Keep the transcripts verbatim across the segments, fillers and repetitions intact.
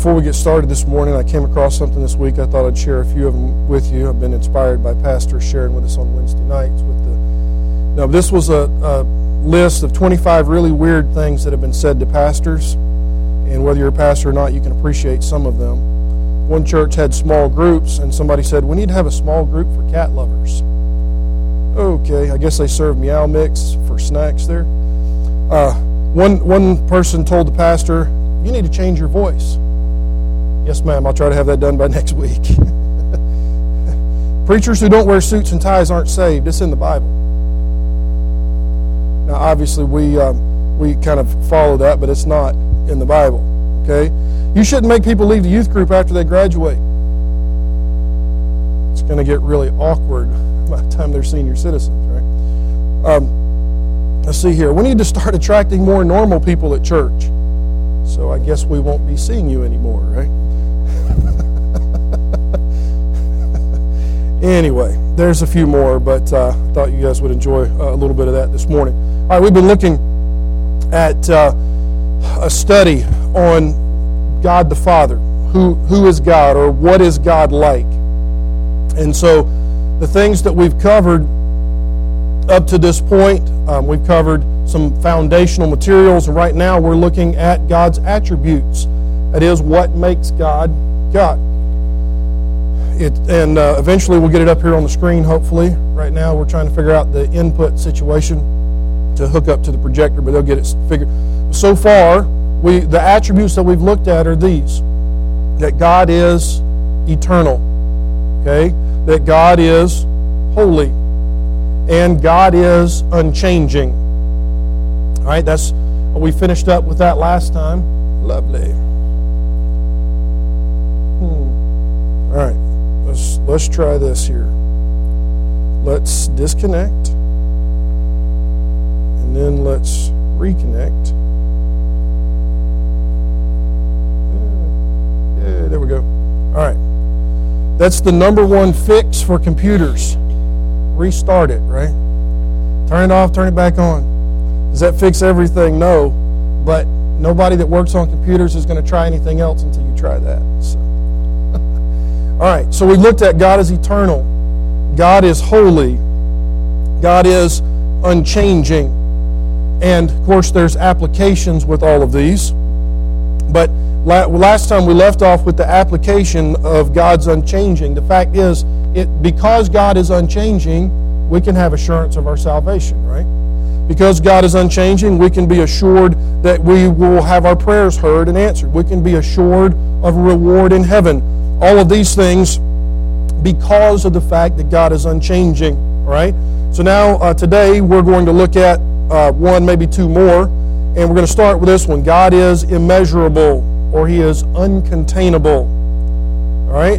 before we get started this morning, I came across something this week. I thought I'd share a few of them with you. I've been inspired by pastors sharing with us on Wednesday nights. With the now, this was a, a list of twenty-five really weird things that have been said to pastors, and whether you're a pastor or not, you can appreciate some of them. One church had small groups, and somebody said, "We need to have a small group for cat lovers." Okay, I guess they served Meow Mix for snacks there. Uh, one one person told the pastor, "You need to change your voice." "Yes, ma'am, I'll try to have that done by next week." Preachers who don't wear suits and ties aren't saved. It's in the Bible. Now, obviously, we um, we kind of follow that, but it's not in the Bible. Okay, you shouldn't make people leave the youth group after they graduate. It's going to get really awkward by the time they're senior citizens, right? Um, let's see here. We need to start attracting more normal people at church. So I guess we won't be seeing you anymore, right? Anyway, there's a few more, but uh, I thought you guys would enjoy uh, a little bit of that this morning. All right, we've been looking at uh, a study on God the Father. Who who is God, or what is God like? And so the things that we've covered up to this point, um, we've covered some foundational materials, and right now we're looking at God's attributes. That is, what makes God God. It, and uh, eventually we'll get it up here on the screen, hopefully. Right now we're trying to figure out the input situation to hook up to the projector, but they'll get it figured. So far, we the attributes that we've looked at are these: that God is eternal, okay? That God is holy, and God is unchanging. All right, that's we finished up with that last time. Lovely. Hmm. All right, let's let's try this here. Let's disconnect, and then let's reconnect. Yeah, yeah, there we go. All right, that's the number one fix for computers. Restart it, right? Turn it off, turn it back on. Does that fix everything? No, but nobody that works on computers is going to try anything else until you try that. So. All right, so we looked at God is eternal. God is holy. God is unchanging. And, of course, there's applications with all of these. But last time we left off with the application of God's unchanging. The fact is, it because God is unchanging, we can have assurance of our salvation, right? Because God is unchanging, we can be assured that we will have our prayers heard and answered. We can be assured of a reward in heaven. All of these things because of the fact that God is unchanging, all right? So now, uh, today, we're going to look at uh, one, maybe two more, and we're going to start with this one. God is immeasurable, or He is uncontainable, all right?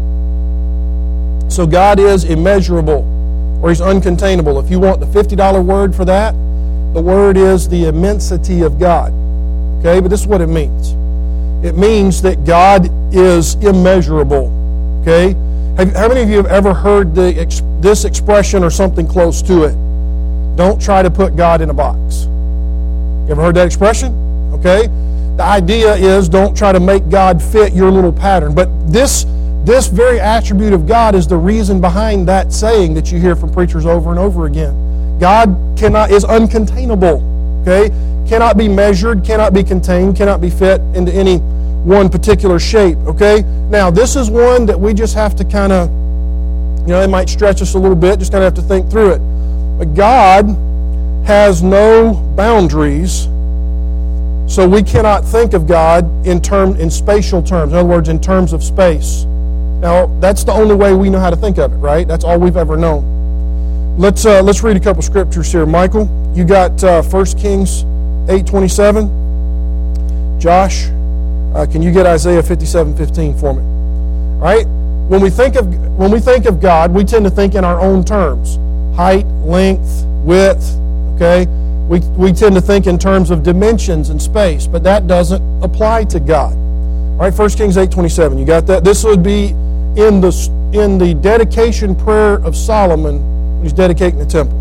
So God is immeasurable, or He's uncontainable. If you want the fifty dollar word for that, the word is the immensity of God. Okay, but this is what it means. It means that God is immeasurable. Okay? Have, how many of you have ever heard the, this expression or something close to it? Don't try to put God in a box. You ever heard that expression? Okay? The idea is don't try to make God fit your little pattern. But this This very attribute of God is the reason behind that saying that you hear from preachers over and over again. God cannot is uncontainable, okay? Cannot be measured, cannot be contained, cannot be fit into any one particular shape, okay? Now, this is one that we just have to kind of, you know, it might stretch us a little bit, just kind of have to think through it. But God has no boundaries, so we cannot think of God in term in spatial terms. In other words, in terms of space. Now, that's the only way we know how to think of it, right? That's all we've ever known. Let's uh, let's read a couple scriptures here. Michael, you got uh, First Kings eight twenty-seven. Josh, uh, can you get Isaiah fifty-seven fifteen for me? All right? When we think of when we think of God, we tend to think in our own terms: height, length, width. Okay, we we tend to think in terms of dimensions and space, but that doesn't apply to God. All right, First Kings eight twenty-seven. You got that? This would be in the in the dedication prayer of Solomon when he's dedicating the temple.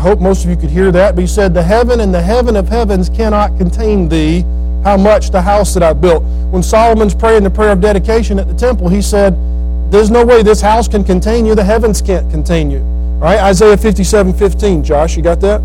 hope most of you could hear that, but he said, the heaven and the heaven of heavens cannot contain thee, how much the house that I built. When Solomon's praying the prayer of dedication at the temple, he said, there's no way this house can contain you, the heavens can't contain you. All right, Isaiah fifty-seven fifteen. Josh, you got that?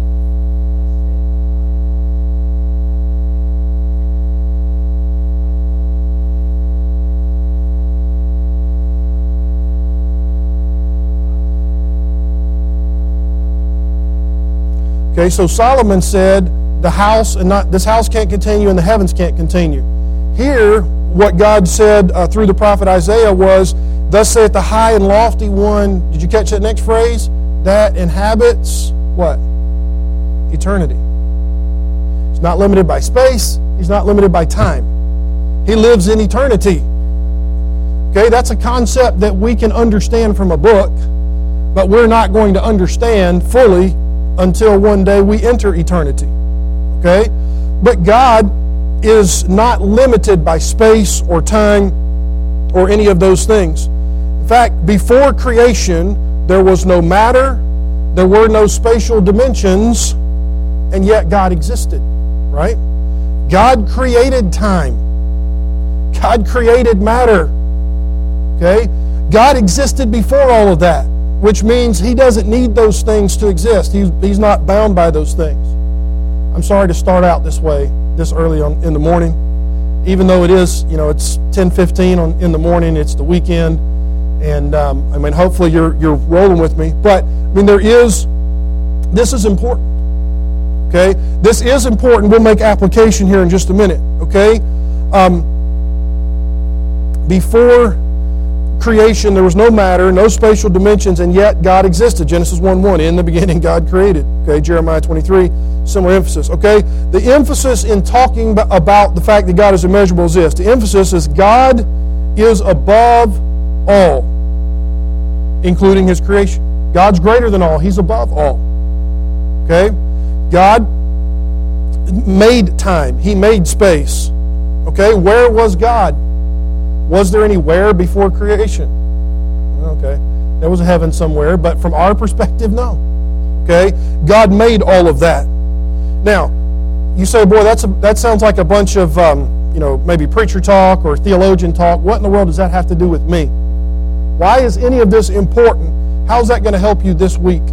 Okay, so Solomon said, the house and not this house can't contain you and the heavens can't contain you. Here, what God said uh, through the prophet Isaiah was, thus saith the high and lofty one, did you catch that next phrase? That inhabits, what? Eternity. He's not limited by space. He's not limited by time. He lives in eternity. Okay, that's a concept that we can understand from a book, but we're not going to understand fully until one day we enter eternity. Okay? But God is not limited by space or time or any of those things. In fact, before creation, there was no matter, there were no spatial dimensions, and yet God existed. Right? God created time. God created matter. Okay? God existed before all of that, which means He doesn't need those things to exist. He's, he's not bound by those things. I'm sorry to start out this way, this early on in the morning. Even though it is, you know, it's ten fifteen on, in the morning, it's the weekend, and um, I mean, hopefully you're you're rolling with me. But, I mean, there is, this is important, okay? This is important. We'll make application here in just a minute, okay? Um, before creation, there was no matter, no spatial dimensions, and yet God existed. Genesis one one, in the beginning God created. Okay, Jeremiah twenty-three, similar emphasis. Okay, the emphasis in talking about the fact that God is immeasurable is this. The emphasis is God is above all, including His creation. God's greater than all. He's above all. Okay? God made time. He made space. Okay? Where was God? Was there any where before creation? Okay. There was a heaven somewhere, but from our perspective, no. Okay? God made all of that. Now, you say, boy, that's a, that sounds like a bunch of, um, you know, maybe preacher talk or theologian talk. What in the world does that have to do with me? Why is any of this important? How's that going to help you this week?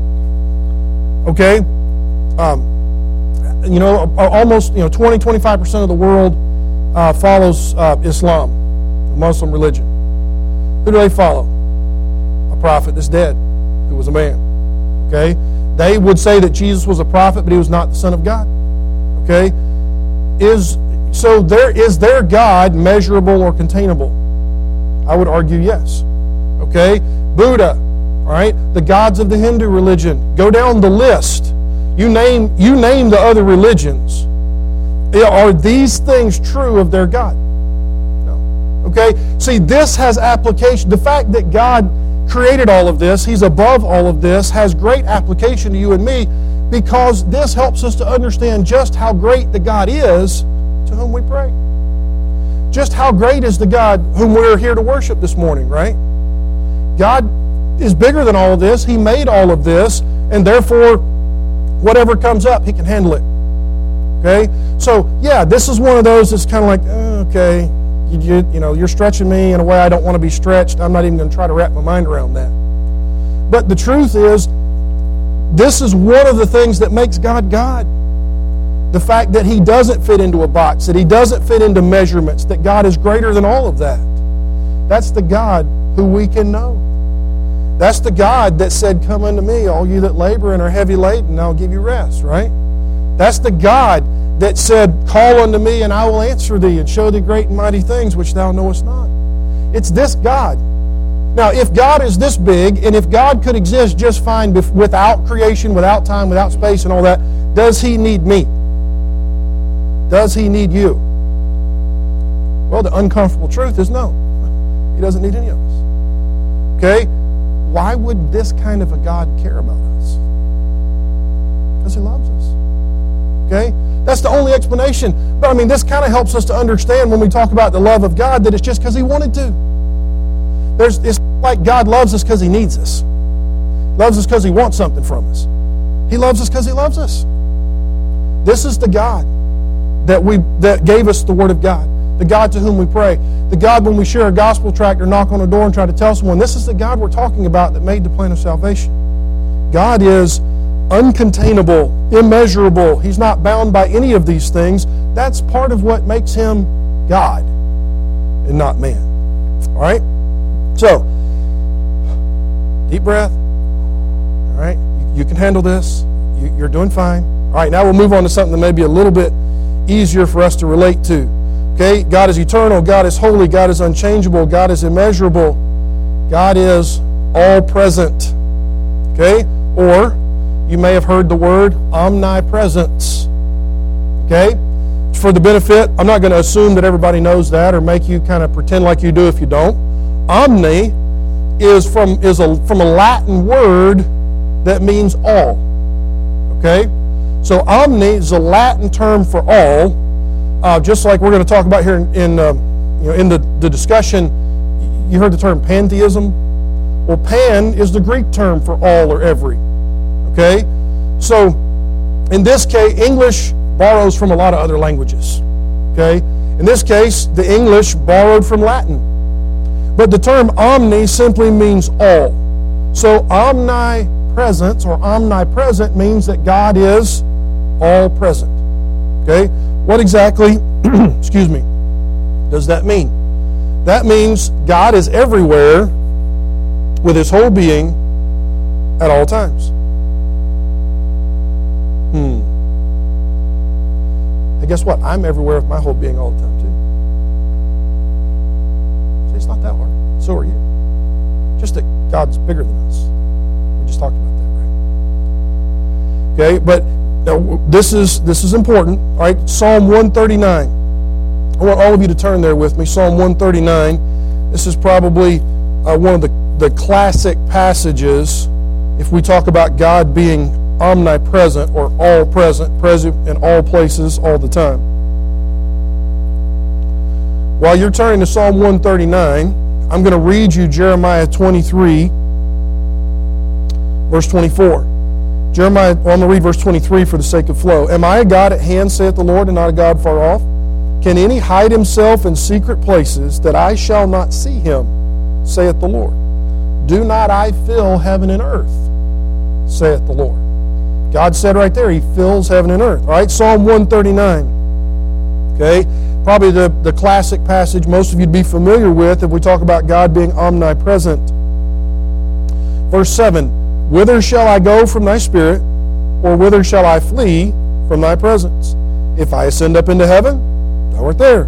Okay? Um, you know, almost, you know, twenty, twenty-five percent of the world uh, follows uh, Islam, the Muslim religion. Who do they follow? A prophet that's dead, who was a man. Okay? They would say that Jesus was a prophet, but He was not the Son of God. Okay? Is so there is their God measurable or containable? I would argue yes. Okay? Buddha, all right? The gods of the Hindu religion. Go down the list. You name you name the other religions. Are these things true of their God? No. Okay? See, this has application. The fact that God created all of this, He's above all of this, has great application to you and me, because this helps us to understand just how great the God is to whom we pray. Just how great is the God whom we're here to worship this morning, right? God is bigger than all of this. He made all of this, and therefore, whatever comes up, He can handle it. Okay? So, yeah, this is one of those that's kind of like, oh, okay, you, you, you know, you're stretching me in a way I don't want to be stretched. I'm not even going to try to wrap my mind around that. But the truth is, this is one of the things that makes God God. The fact that He doesn't fit into a box, that He doesn't fit into measurements, that God is greater than all of that. That's the God who we can know. That's the God that said, come unto me, all you that labor and are heavy laden, and I'll give you rest, right? That's the God that said, call unto me, and I will answer thee, and show thee great and mighty things which thou knowest not. It's this God. Now, if God is this big, and if God could exist just fine without creation, without time, without space and all that, does He need me? Does He need you? Well, the uncomfortable truth is no. He doesn't need any of us. Okay? Why would this kind of a God care about us? Because He loves us. Okay? That's the only explanation. But I mean, this kind of helps us to understand when we talk about the love of God that it's just because He wanted to. There's, it's like God loves us because He needs us. Loves us because He wants something from us. He loves us because He loves us. This is the God that we that gave us the Word of God. The God to whom we pray. The God when we share a gospel tract or knock on a door and try to tell someone, this is the God we're talking about that made the plan of salvation. God is uncontainable, immeasurable. He's not bound by any of these things. That's part of what makes Him God and not man. All right? So, deep breath. All right? You, you can handle this. You, you're doing fine. All right, now we'll move on to something that may be a little bit easier for us to relate to. Okay? God is eternal. God is holy. God is unchangeable. God is immeasurable. God is all-present. Okay? Or, you may have heard the word omnipresence. Okay? For the benefit, I'm not going to assume that everybody knows that or make you kind of pretend like you do if you don't. Omni is from is a from a Latin word that means all. Okay? So omni is a Latin term for all. Uh, just like we're going to talk about here in, in uh, you know in the, the discussion, you heard the term pantheism. Well, pan is the Greek term for all or every. Okay? So, in this case, English borrows from a lot of other languages. Okay? In this case, the English borrowed from Latin. But the term omni simply means all. So, omnipresence or omnipresent means that God is all present. Okay? What exactly, excuse me, does that mean? That means God is everywhere with His whole being at all times. Hmm. Hey, guess what? I'm everywhere with my whole being all the time, too. See, it's not that hard. So are you. Just that God's bigger than us. We just talked about that, right? Okay, but now, this is this is important. All right, Psalm one thirty-nine. I want all of you to turn there with me. Psalm one thirty-nine. This is probably uh, one of the, the classic passages if we talk about God being omnipresent or all present, present in all places all the time. While you're turning to Psalm one thirty-nine, I'm going to read you Jeremiah twenty-three, verse twenty-four. Jeremiah, well, I'm going to read verse twenty-three for the sake of flow. Am I a God at hand, saith the Lord, and not a God far off? Can any hide himself in secret places that I shall not see him, saith the Lord? Do not I fill heaven and earth, saith the Lord. God said right there, He fills heaven and earth. All right, Psalm one thirty-nine. Okay, probably the, the classic passage most of you would be familiar with if we talk about God being omnipresent. Verse seven, whither shall I go from thy spirit, or whither shall I flee from thy presence? If I ascend up into heaven, thou art there.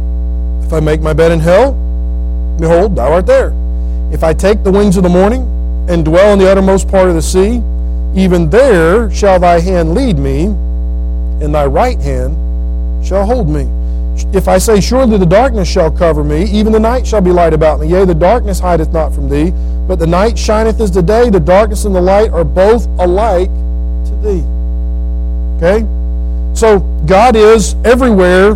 If I make my bed in hell, behold, thou art there. If I take the wings of the morning, and dwell in the uttermost part of the sea, even there shall thy hand lead me, and thy right hand shall hold me. If I say, surely the darkness shall cover me, even the night shall be light about me. Yea, the darkness hideth not from thee, but the night shineth as the day. The darkness and the light are both alike to thee. Okay? So, God is everywhere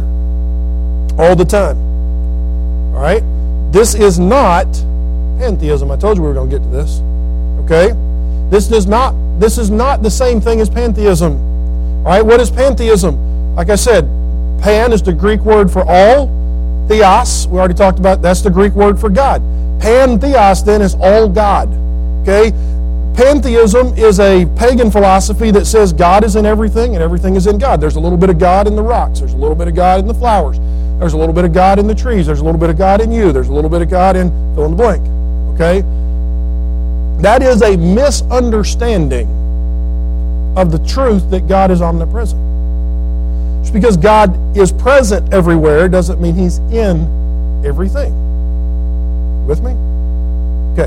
all the time. All right? This is not pantheism. I told you we were going to get to this. Okay? This does not, this is not the same thing as pantheism. All right? What is pantheism? Like I said, pan is the Greek word for all. Theos, we already talked about, that's the Greek word for God. Pantheos then is all God. Okay? Pantheism is a pagan philosophy that says God is in everything and everything is in God. There's a little bit of God in the rocks. There's a little bit of God in the flowers. There's a little bit of God in the trees. There's a little bit of God in you. There's a little bit of God in fill in the blank. Okay? That is a misunderstanding of the truth that God is omnipresent. Just because God is present everywhere doesn't mean He's in everything. With me? Okay.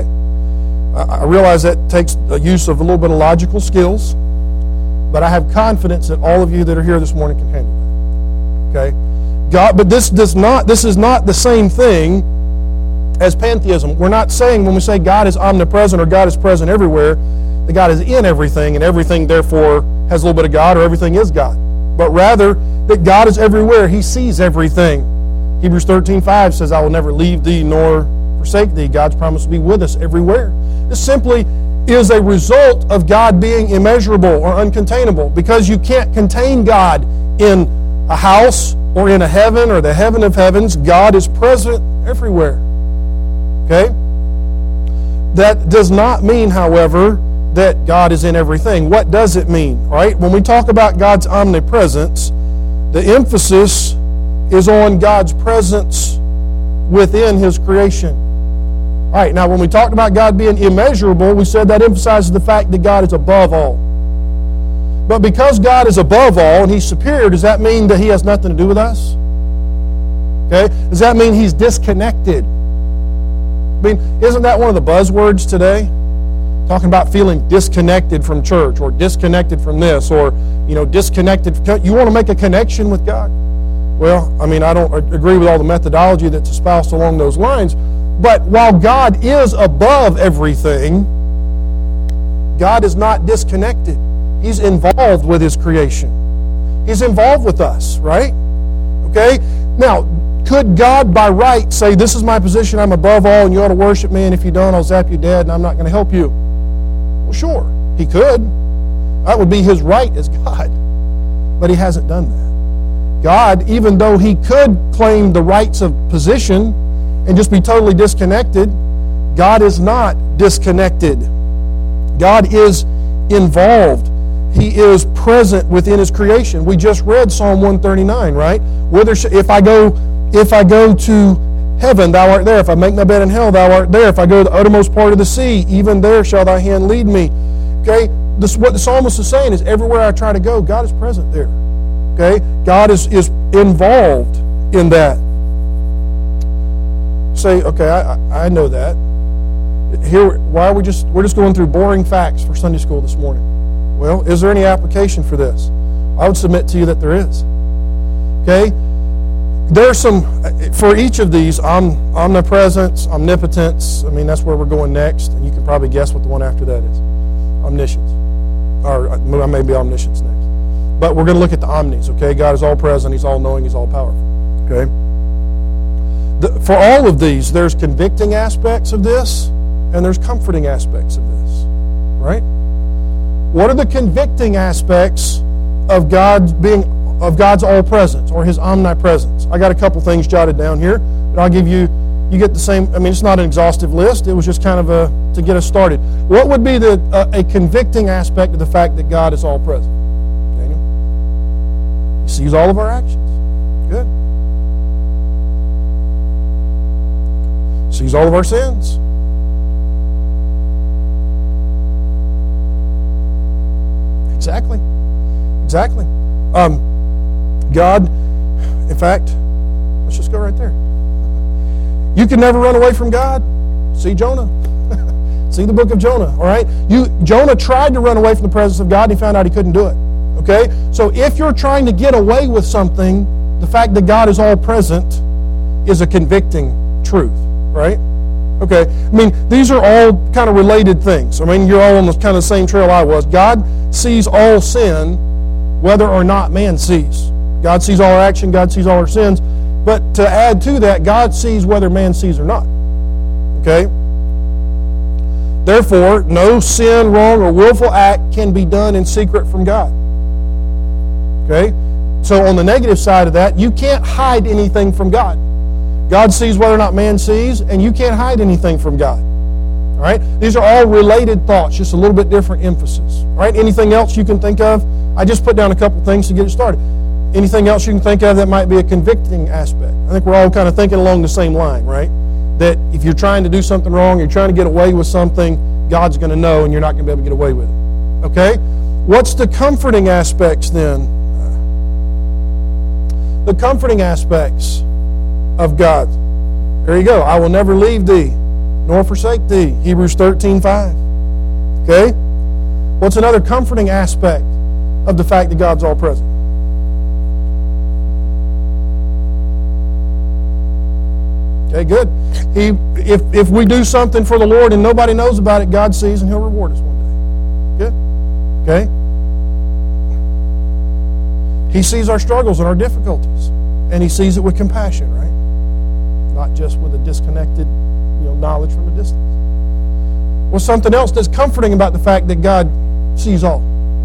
I realize that takes a use of a little bit of logical skills, but I have confidence that all of you that are here this morning can handle that. Okay? God, but this does not, this is not the same thing as pantheism. We're not saying when we say God is omnipresent or God is present everywhere, that God is in everything and everything therefore has a little bit of God or everything is God. But rather that God is everywhere. He sees everything. Hebrews thirteen five says, I will never leave thee nor forsake thee. God's promise to be with us everywhere. This simply is a result of God being immeasurable or uncontainable, because you can't contain God in a house or in a heaven or the heaven of heavens. God is present everywhere. Okay? That does not mean, however, that God is in everything. What does it mean? All right? When we talk about God's omnipresence, the emphasis is on God's presence within His creation. All right, now when we talked about God being immeasurable, we said that emphasizes the fact that God is above all. But because God is above all and He's superior, does that mean that He has nothing to do with us? Okay? Does that mean He's disconnected? I mean, isn't that one of the buzzwords today? Talking about feeling disconnected from church, or disconnected from this, or, you know, disconnected. You want to make a connection with God? Well, I mean, I don't agree with all the methodology that's espoused along those lines. But while God is above everything, God is not disconnected. He's involved with His creation. He's involved with us, right? Okay? Now, could God by right say, this is my position, I'm above all, and you ought to worship me, and if you don't, I'll zap you dead, and I'm not going to help you? Well, sure, He could. That would be His right as God. But He hasn't done that. God, even though He could claim the rights of position and just be totally disconnected, God is not disconnected. God is involved. He is present within His creation. We just read Psalm one thirty-nine, right? Whether if I go, if I go to heaven, Thou art there. If I make my bed in hell, Thou art there. If I go to the uttermost part of the sea, even there shall Thy hand lead me. Okay, this what the psalmist is saying is, everywhere I try to go, God is present there. Okay, God is is involved in that. Say, okay, I, I know that. Here, why are we just we're just going through boring facts for Sunday school this morning? Well, is there any application for this? I would submit to you that there is. Okay, there's some for each of these. Om, omnipresence, omnipotence. I mean, that's where we're going next, and you can probably guess what the one after that is. Omniscience, or maybe omniscience next. But we're going to look at the omnis. Okay, God is all present. He's all knowing. He's all powerful. Okay. The, for all of these, there's convicting aspects of this, and there's comforting aspects of this, right? What are the convicting aspects of God's being of God's all presence or His omnipresence? I got a couple things jotted down here, but I'll give you. You get the same. I mean, it's not an exhaustive list. It was just kind of a to get us started. What would be the uh, a convicting aspect of the fact that God is all present? Daniel, He sees all of our actions. Good. Sees all of our sins. Exactly. Exactly. Um, God, in fact, let's just go right there. You can never run away from God. See Jonah. See the book of Jonah, all right? You, Jonah tried to run away from the presence of God, and he found out he couldn't do it. Okay? So if you're trying to get away with something, the fact that God is all present is a convicting truth. Right? Okay. I mean, these are all kind of related things. I mean, you're all on the kind of the same trail I was. God sees all sin, whether or not man sees. God sees all our action. God sees all our sins. But to add to that, God sees whether man sees or not. Okay? Therefore, no sin, wrong, or willful act can be done in secret from God. Okay? So on the negative side of that, you can't hide anything from God. God sees whether or not man sees, and you can't hide anything from God. All right? These are all related thoughts, just a little bit different emphasis. All right? Anything else you can think of? I just put down a couple things to get it started. Anything else you can think of that might be a convicting aspect? I think we're all kind of thinking along the same line, right? That if you're trying to do something wrong, you're trying to get away with something, God's going to know, and you're not going to be able to get away with it. Okay? What's the comforting aspects then? The comforting aspects of God. There you go. I will never leave thee, nor forsake thee. Hebrews thirteen five. Okay? What's another comforting aspect of the fact that God's all present? Okay, good. He, if, if we do something for the Lord and nobody knows about it, God sees and He'll reward us one day. Good? Okay? He sees our struggles and our difficulties. And He sees it with compassion, right? Not just with a disconnected, you know, knowledge from a distance. What's something else that's comforting about the fact that God sees all?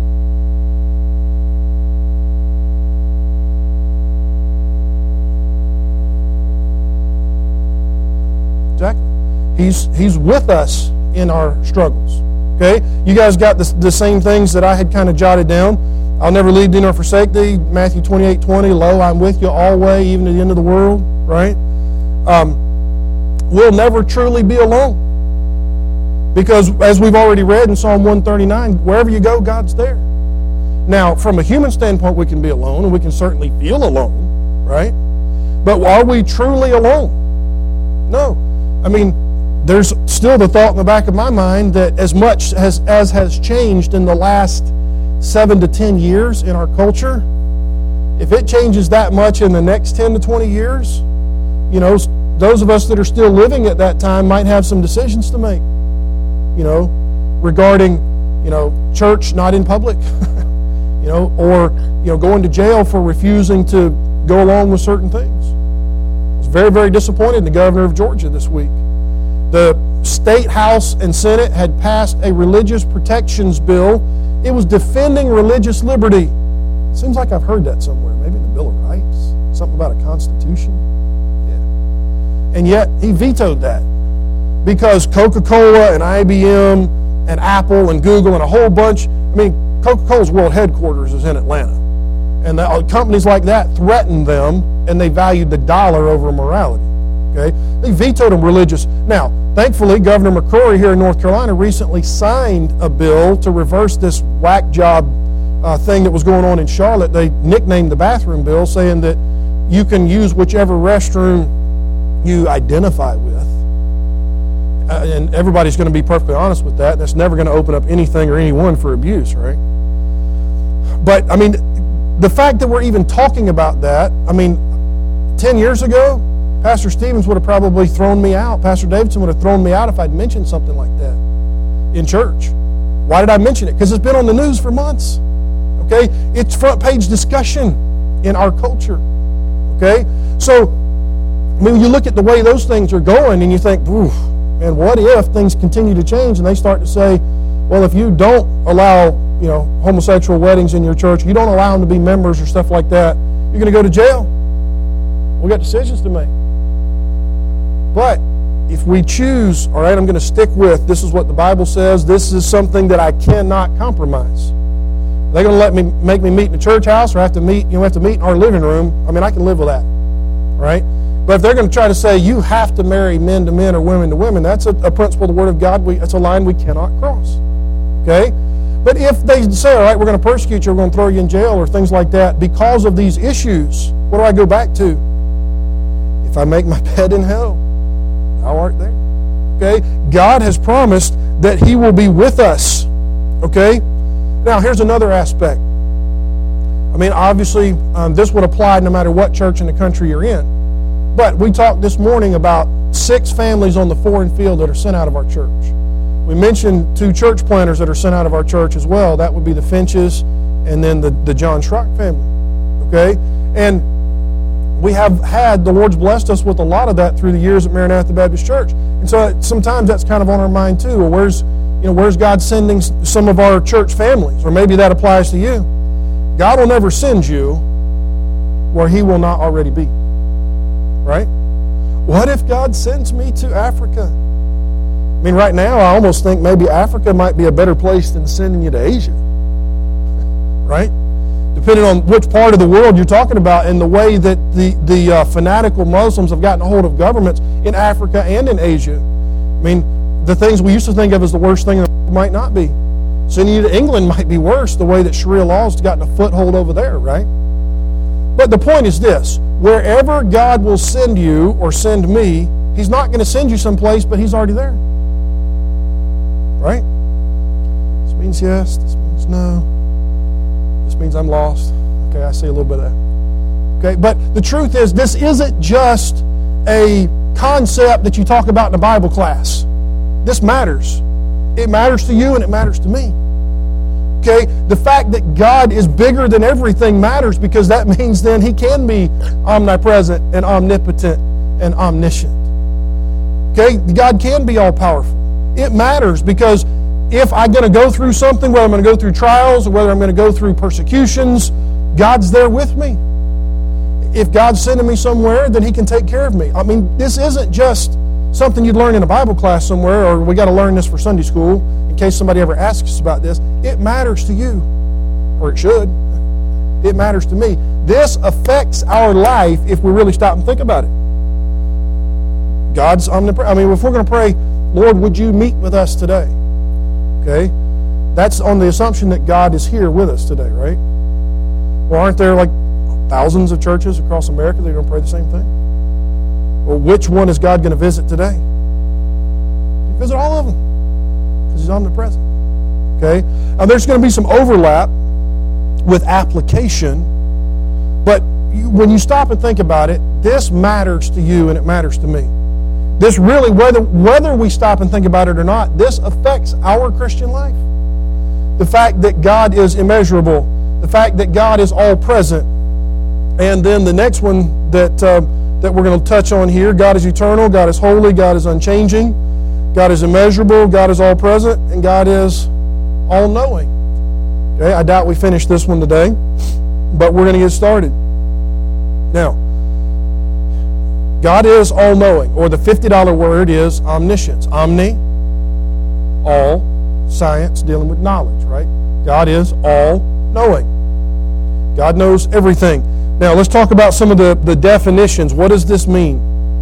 Exactly. He's, he's with us in our struggles. Okay? You guys got the, the same things that I had kind of jotted down. I'll never leave thee nor forsake thee. Matthew twenty-eight twenty, lo, I'm with you always, even to the end of the world. Right? Um, we'll never truly be alone. Because as we've already read in Psalm one thirty-nine, wherever you go, God's there. Now, from a human standpoint, we can be alone, and we can certainly feel alone. Right? But are we truly alone? No. I mean, there's still the thought in the back of my mind that as much as, as has changed in the last seven to ten years in our culture, if it changes that much in the next ten to twenty years, you know, those of us that are still living at that time might have some decisions to make, you know, regarding, you know, church not in public, you know, or, you know, going to jail for refusing to go along with certain things. I was very, very disappointed in the governor of Georgia this week. The State House and Senate had passed a religious protections bill. It was defending religious liberty. Seems like I've heard that somewhere. Maybe in the Bill of Rights. Something about a constitution. Yeah. And yet, he vetoed that. Because Coca-Cola and I B M and Apple and Google and a whole bunch, I mean, Coca-Cola's world headquarters is in Atlanta. And the, companies like that threatened them, and they valued the dollar over morality. Okay? They vetoed them religious. Now, thankfully, Governor McCrory here in North Carolina recently signed a bill to reverse this whack job uh, thing that was going on in Charlotte. They nicknamed the bathroom bill, saying that you can use whichever restroom you identify with. Uh, and everybody's going to be perfectly honest with that. That's never going to open up anything or anyone for abuse, right? But, I mean, the fact that we're even talking about that, I mean, ten years ago, Pastor Stevens would have probably thrown me out. Pastor Davidson would have thrown me out if I'd mentioned something like that in church. Why did I mention it? Because it's been on the news for months. Okay? It's front page discussion in our culture. Okay? So, I mean, you look at the way those things are going and you think, oof, man, what if things continue to change and they start to say, well, if you don't allow, you know, homosexual weddings in your church, you don't allow them to be members or stuff like that, you're going to go to jail. We got decisions to make. But if we choose, all right, I'm going to stick with, this is what the Bible says, this is something that I cannot compromise. They're going to let me make me meet in the church house, or have to meet, you know, have to meet in our living room. I mean, I can live with that, right? But if they're going to try to say you have to marry men to men or women to women, that's a, a principle of the Word of God. We, that's a line we cannot cross. Okay? But if they say, all right, we're going to persecute you, we're going to throw you in jail or things like that because of these issues, what do I go back to? If I make my bed in hell, thou art there. Okay? God has promised that He will be with us. Okay? Now, here's another aspect. I mean, obviously, um, this would apply no matter what church in the country you're in. But we talked this morning about six families on the foreign field that are sent out of our church. We mentioned two church planters that are sent out of our church as well. That would be the Finches and then the, the John Schrock family. Okay? And we have had, the Lord's blessed us with a lot of that through the years at Maranatha Baptist Church. And so sometimes that's kind of on our mind too. Well, where's, you know, where's God sending some of our church families? Or maybe that applies to you. God will never send you where He will not already be. Right? What if God sends me to Africa? I mean, right now, I almost think maybe Africa might be a better place than sending you to Asia. Right? Depending on which part of the world you're talking about and the way that the, the uh, fanatical Muslims have gotten a hold of governments in Africa and in Asia. I mean, the things we used to think of as the worst thing might not be. Sending you to England might be worse, the way that Sharia law has gotten a foothold over there, right? But the point is this, wherever God will send you or send me, He's not going to send you someplace, but He's already there. Right? This means yes, this means no. This means I'm lost. Okay, I see a little bit of that. Okay, but the truth is, this isn't just a concept that you talk about in a Bible class. This matters. It matters to you and it matters to me. Okay, the fact that God is bigger than everything matters because that means then He can be omnipresent and omnipotent and omniscient. Okay, God can be all-powerful. It matters because if I'm going to go through something, whether I'm going to go through trials or whether I'm going to go through persecutions, God's there with me. If God's sending me somewhere, then He can take care of me. I mean, this isn't just something you'd learn in a Bible class somewhere, or we got to learn this for Sunday school in case somebody ever asks us about this. It matters to you, or it should. It matters to me. This affects our life if we really stop and think about it. God's omnipresent. I mean, if we're going to pray, Lord, would you meet with us today? Okay? That's on the assumption that God is here with us today, right? Well, aren't there like thousands of churches across America that are going to pray the same thing? Well, which one is God going to visit today? Visit all of them because He's omnipresent. Okay? Now, there's going to be some overlap with application, but you, when you stop and think about it, this matters to you and it matters to me. This really, whether whether we stop and think about it or not, this affects our Christian life. The fact that God is immeasurable, the fact that God is all present, and then the next one that uh, that we're going to touch on here, God is eternal, God is holy, God is unchanging, God is immeasurable, God is all present, and God is all knowing. Okay, I doubt we finish this one today, but we're going to get started. Now, God is all-knowing, or the fifty dollar word is omniscience. Omni, all, science, dealing with knowledge, right? God is all-knowing. God knows everything. Now, let's talk about some of the, the definitions. What does this mean?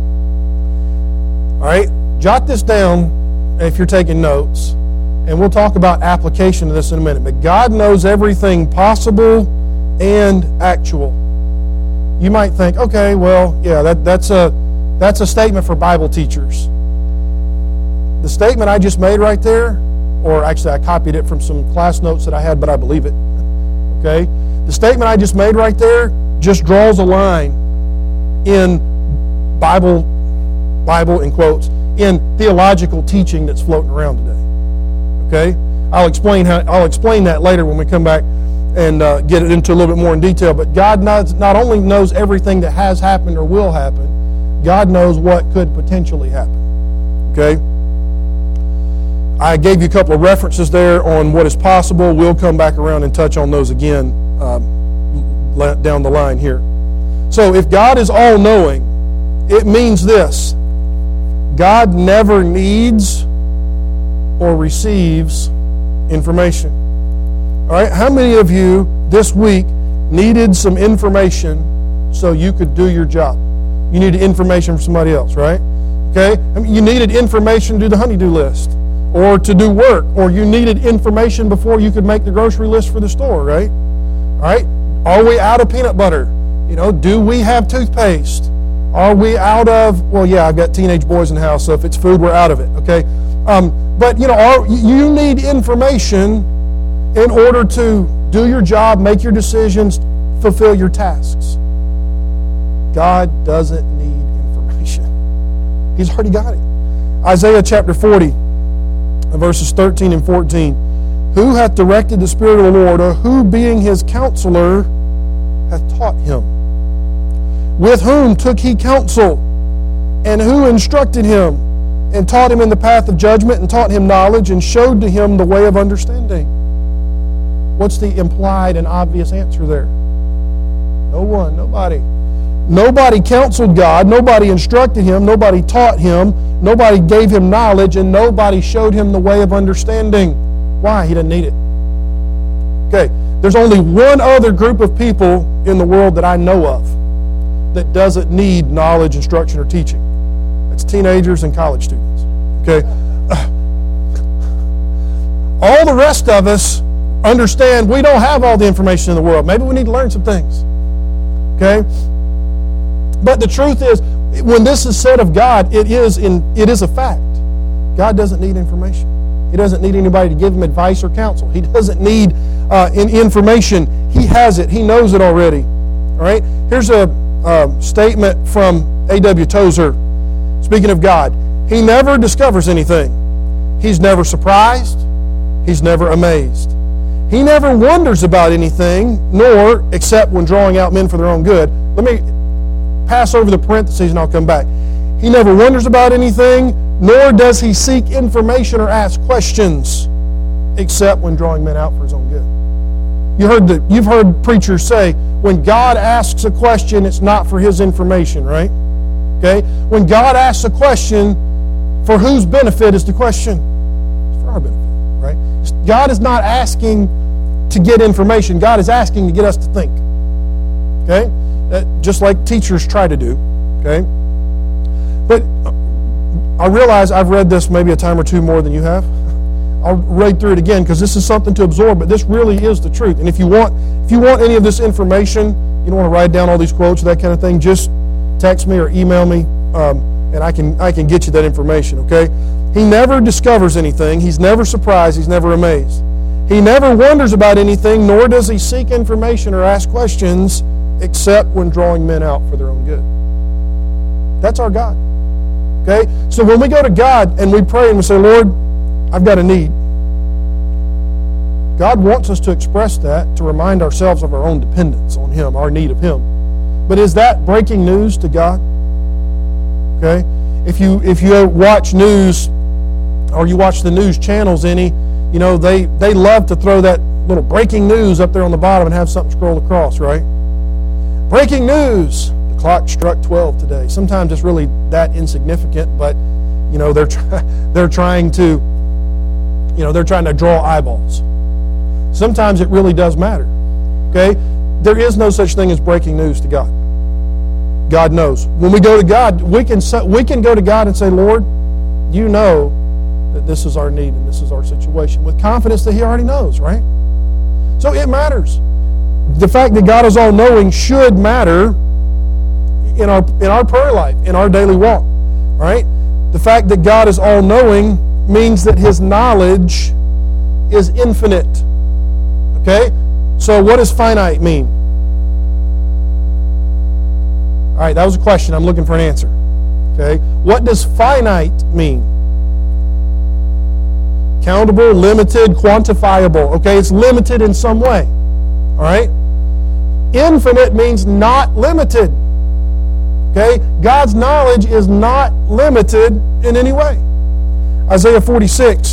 All right, jot this down if you're taking notes, and we'll talk about application of this in a minute. But God knows everything possible and actual. You might think, okay, well, yeah, that, that's a that's a statement for Bible teachers. The statement I just made right there, or actually I copied it from some class notes that I had, but I believe it. Okay? The statement I just made right there just draws a line in Bible, Bible in quotes, in theological teaching that's floating around today. Okay? I'll explain how I'll explain that later when we come back and uh, get it into a little bit more in detail. But God knows, not only knows everything that has happened or will happen, God knows what could potentially happen. Okay? I gave you a couple of references there on what is possible. We'll come back around and touch on those again um, down the line here. So if God is all-knowing, it means this: God never needs or receives information. All right, how many of you this week needed some information so you could do your job? You needed information from somebody else, right? Okay? I mean, you needed information to do the honey-do list or to do work, or you needed information before you could make the grocery list for the store, right? All right? Are we out of peanut butter? You know, do we have toothpaste? Are we out of, well, yeah, I've got teenage boys in the house, so if it's food, we're out of it, okay? Um, but, you know, are, you need information in order to do your job, make your decisions, fulfill your tasks. God doesn't need information. He's already got it. Isaiah chapter forty, verses thirteen and fourteen. Who hath directed the Spirit of the Lord, or who being His counselor hath taught him? With whom took He counsel? And who instructed him? And taught him in the path of judgment, and taught him knowledge, and showed to him the way of understanding. What's the implied and obvious answer there? No one, nobody. Nobody counseled God, nobody instructed Him, nobody taught Him, nobody gave Him knowledge, and nobody showed Him the way of understanding. Why? He doesn't need it. Okay, there's only one other group of people in the world that I know of that doesn't need knowledge, instruction, or teaching. That's teenagers and college students. Okay? All the rest of us understand we don't have all the information in the world. Maybe we need to learn some things. Okay? But the truth is, when this is said of God, it is in it is a fact. God doesn't need information. He doesn't need anybody to give Him advice or counsel. He doesn't need uh, in information. He has it. He knows it already. All right? Here's a uh, statement from A W Tozer. Speaking of God, He never discovers anything. He's never surprised. He's never amazed. He never wonders about anything, nor, except when drawing out men for their own good. Let me pass over the parentheses and I'll come back. He never wonders about anything, nor does he seek information or ask questions, except when drawing men out for his own good. You heard the, you've heard preachers say, when God asks a question, it's not for his information, right? Okay? When God asks a question, for whose benefit is the question? It's for our benefit, right? God is not asking to get information. God is asking to get us to think. Okay? Uh, just like teachers try to do. Okay? But I realize I've read this maybe a time or two more than you have. I'll read through it again because this is something to absorb, but this really is the truth. And if you want if you want any of this information, you don't want to write down all these quotes, that kind of thing, just text me or email me, um, and I can I can get you that information, okay? He never discovers anything. He's never surprised. He's never amazed. He never wonders about anything, nor does he seek information or ask questions, except when drawing men out for their own good. That's our God. Okay? So when we go to God and we pray and we say, Lord, I've got a need, God wants us to express that to remind ourselves of our own dependence on Him, our need of Him. But is that breaking news to God? Okay? If you if you watch news or you watch the news channels any, you know, they, they love to throw that little breaking news up there on the bottom and have something scroll across, right? Breaking news! The clock struck twelve today. Sometimes it's really that insignificant, but, you know, they're try, they're trying to You know, they're trying to draw eyeballs. Sometimes it really does matter. Okay? There is no such thing as breaking news to God. God knows. When we go to God, we can we can go to God and say, Lord, you know that this is our need and this is our situation, with confidence that He already knows, right? So it matters. The fact that God is all-knowing should matter in our in our prayer life, in our daily walk, right? The fact that God is all-knowing means that His knowledge is infinite. Okay? So what does finite mean? All right, that was a question. I'm looking for an answer. Okay? What does finite mean? Countable, limited, quantifiable. Okay? It's limited in some way. All right? Infinite means not limited. Okay? God's knowledge is not limited in any way. Isaiah forty-six,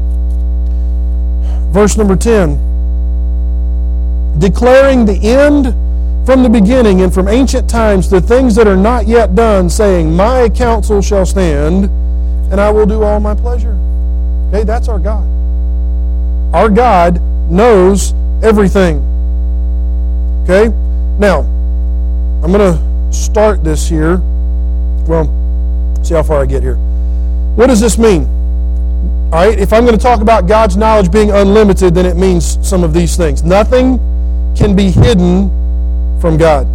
verse number ten. Declaring the end from the beginning and from ancient times, the things that are not yet done, saying, my counsel shall stand, and I will do all my pleasure. Okay, that's our God. Our God knows everything. Okay? Now, I'm going to start this here. Well, see how far I get here. What does this mean? All right, if I'm going to talk about God's knowledge being unlimited, then it means some of these things. Nothing can be hidden from God.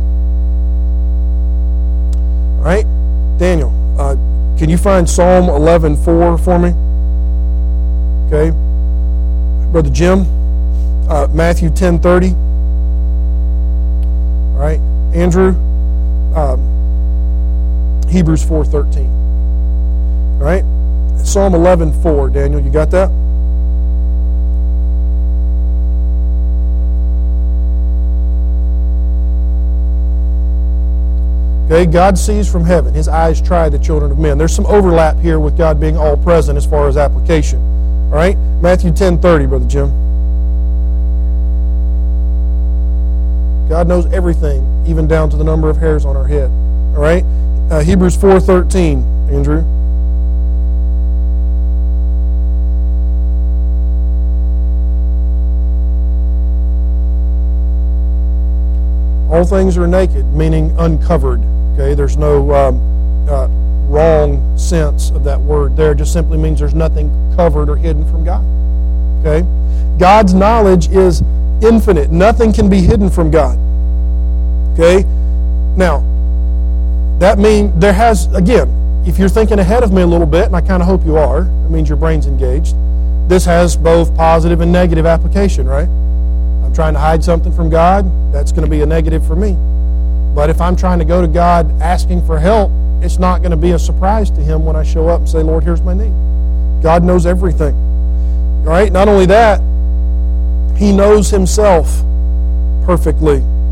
All right, Daniel, uh, can you find Psalm eleven four for me? Okay, Brother Jim, uh, Matthew ten thirty. All right, Andrew, um, Hebrews four thirteen. All right. Psalm eleven four, Daniel, you got that? Okay, God sees from heaven. His eyes try the children of men. There's some overlap here with God being all present as far as application. All right? Matthew ten thirty, Brother Jim. God knows everything, even down to the number of hairs on our head. All right? Uh, Hebrews four thirteen, Andrew. All things are naked, meaning uncovered. Okay, there's no um, uh, wrong sense of that word there. It just simply means there's nothing covered or hidden from God. Okay, God's knowledge is infinite. Nothing can be hidden from God. Okay, now that means there has, again, if you're thinking ahead of me a little bit, and I kind of hope you are, it means your brain's engaged. This has both positive and negative application, right? I'm trying to hide something from God, that's going to be a negative for me. But if I'm trying to go to God asking for help, it's not going to be a surprise to Him when I show up and say, Lord, here's my need. God knows everything. All right? Not only that, He knows Himself perfectly.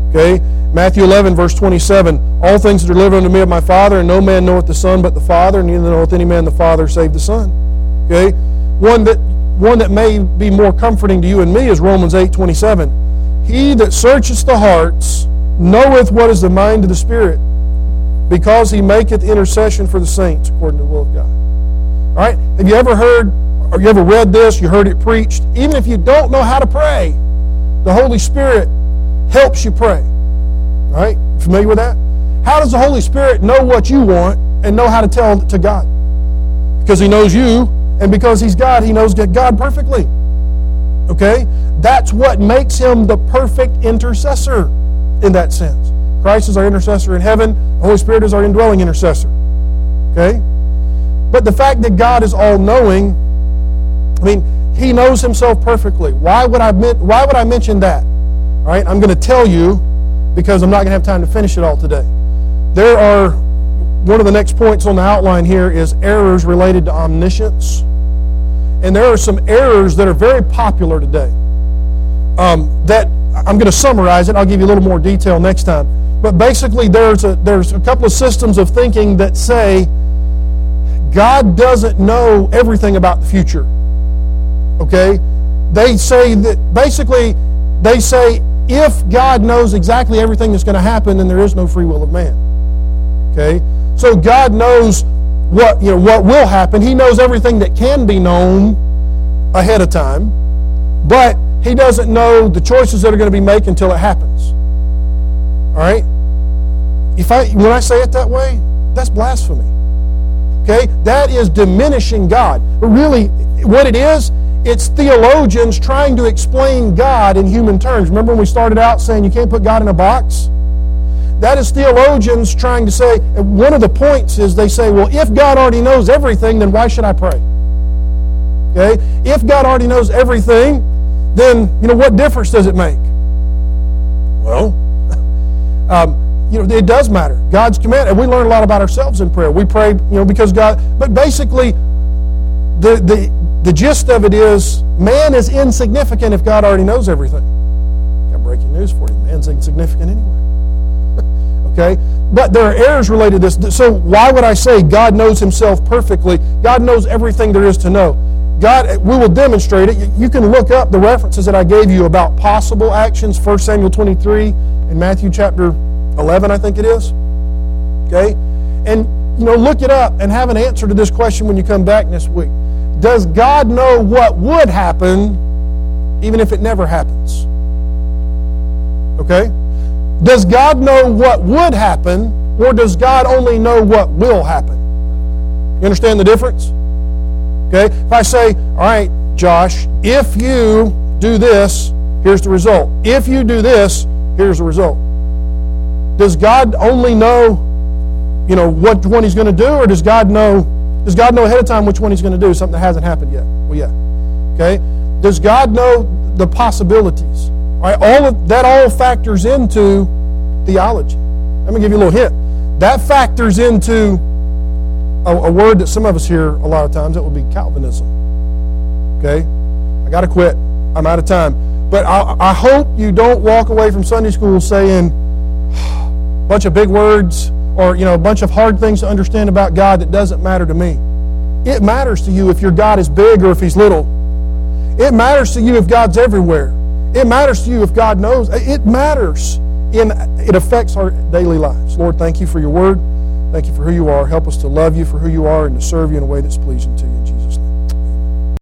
Okay? Matthew eleven, verse twenty-seven, all things are delivered unto me of my Father, and no man knoweth the Son but the Father, and neither knoweth any man the Father save the Son. Okay? One that one that may be more comforting to you and me is Romans eight, twenty-seven. He that searcheth the hearts knoweth what is the mind of the Spirit, because he maketh intercession for the saints according to the will of God. All right? Have you ever heard, or you ever read this, you heard it preached? Even if you don't know how to pray, the Holy Spirit helps you pray. All right? Familiar with that? How does the Holy Spirit know what you want and know how to tell it to God? Because He knows you, and because He's God, He knows God perfectly. Okay? That's what makes Him the perfect intercessor in that sense. Christ is our intercessor in heaven. The Holy Spirit is our indwelling intercessor. Okay? But the fact that God is all-knowing, I mean, He knows Himself perfectly. Why would I, why would I mention that? All right? I'm going to tell you, because I'm not going to have time to finish it all today. There are, one of the next points on the outline here is errors related to omniscience. And there are some errors that are very popular today. Um, that I'm going to summarize it. I'll give you a little more detail next time. But basically, there's a, there's a couple of systems of thinking that say God doesn't know everything about the future. Okay? They say that, basically, they say if God knows exactly everything that's going to happen, then there is no free will of man. Okay? So God knows what, you know, what will happen. He knows everything that can be known ahead of time, but He doesn't know the choices that are going to be made until it happens. All right? If I, when I say it that way, that's blasphemy. Okay? That is diminishing God. But really, what it is, it's theologians trying to explain God in human terms. Remember when we started out saying you can't put God in a box? That is theologians trying to say, and one of the points is they say, well, if God already knows everything, then why should I pray? Okay? If God already knows everything, then, you know, what difference does it make? Well, um, you know, it does matter. God's command, and we learn a lot about ourselves in prayer. We pray, you know, because God, but basically, the the the gist of it is, man is insignificant if God already knows everything. Got breaking news for you. Man's insignificant anyway. Okay? But there are errors related to this. So why would I say God knows Himself perfectly? God knows everything there is to know. God, we will demonstrate it. You can look up the references that I gave you about possible actions, First Samuel twenty-three and Matthew chapter eleven, I think it is. Okay? And, you know, look it up and have an answer to this question when you come back next week. Does God know what would happen even if it never happens? Okay? Does God know what would happen, or does God only know what will happen? You understand the difference? Okay? If I say, all right, Josh, if you do this, here's the result. If you do this, here's the result. Does God only know, you know, what one He's going to do, or does God know, does God know ahead of time which one He's going to do, something that hasn't happened yet? Well, yeah. Okay? Does God know the possibilities? All right, all of that all factors into theology. Let me give you a little hint. That factors into a, a word that some of us hear a lot of times. That would be Calvinism. Okay? I got to quit. I'm out of time. But I, I hope you don't walk away from Sunday school saying a bunch of big words or, you know, a bunch of hard things to understand about God that doesn't matter to me. It matters to you if your God is big or if He's little. It matters to you if God's everywhere. It matters to you if God knows. It matters. In, it affects our daily lives. Lord, thank You for Your word. Thank You for who You are. Help us to love You for who You are and to serve You in a way that's pleasing to You.